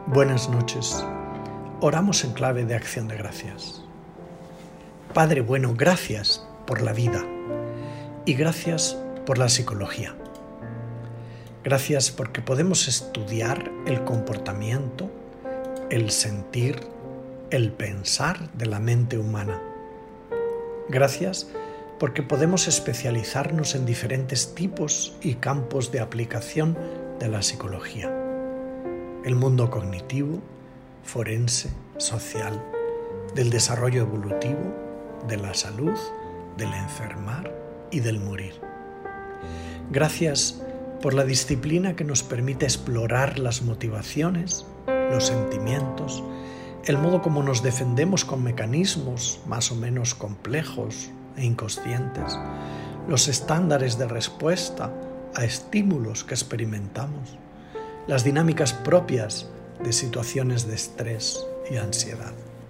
Buenas noches. Oramos en clave de acción de gracias. Padre bueno, gracias por la vida y gracias por la psicología. Gracias porque podemos estudiar el comportamiento, el sentir, el pensar de la mente humana. Gracias porque podemos especializarnos en diferentes tipos y campos de aplicación de la psicología. El mundo cognitivo, forense, social, del desarrollo evolutivo, de la salud, del enfermar y del morir. Gracias por la disciplina que nos permite explorar las motivaciones, los sentimientos, el modo como nos defendemos con mecanismos más o menos complejos e inconscientes, los estándares de respuesta a estímulos que experimentamos, las dinámicas propias de situaciones de estrés y ansiedad.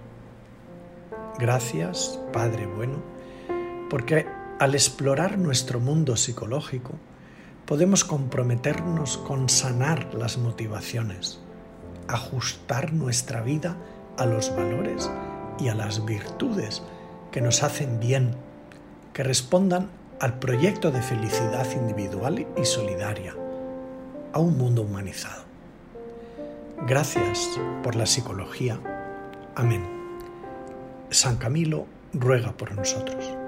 Gracias, Padre bueno, porque al explorar nuestro mundo psicológico podemos comprometernos con sanar las motivaciones, ajustar nuestra vida a los valores y a las virtudes que nos hacen bien, que respondan al proyecto de felicidad individual y solidaria, a un mundo humanizado. Gracias por la psicología. Amén. San Camilo ruega por nosotros.